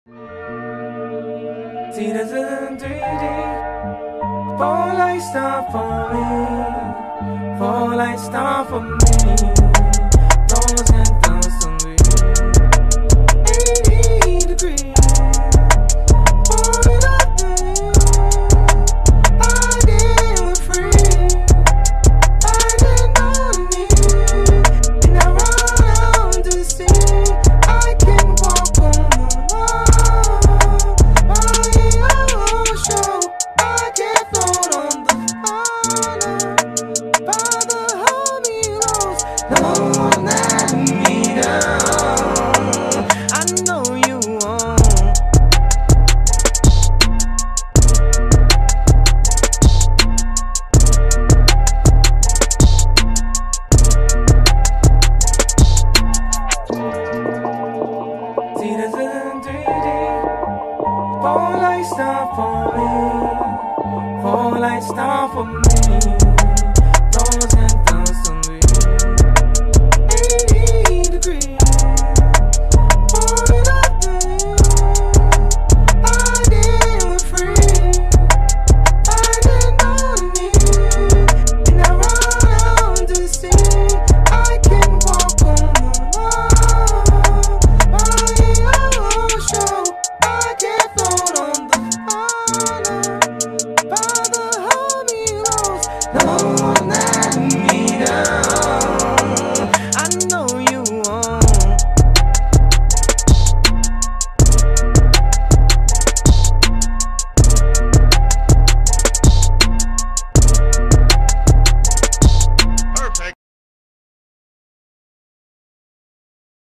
See, this isn't 3D. Fall like star for me. Fall like star for me. Thousand constantly. 80 degrees. Falling up to me. I get free. I didn't know me. And I run out to sea. I can walk on the water. I can float on the water. Father, hold me close. Don't let me down. I know you won't. See, this isn't 3D. Fall like star for me. Fall like star for me.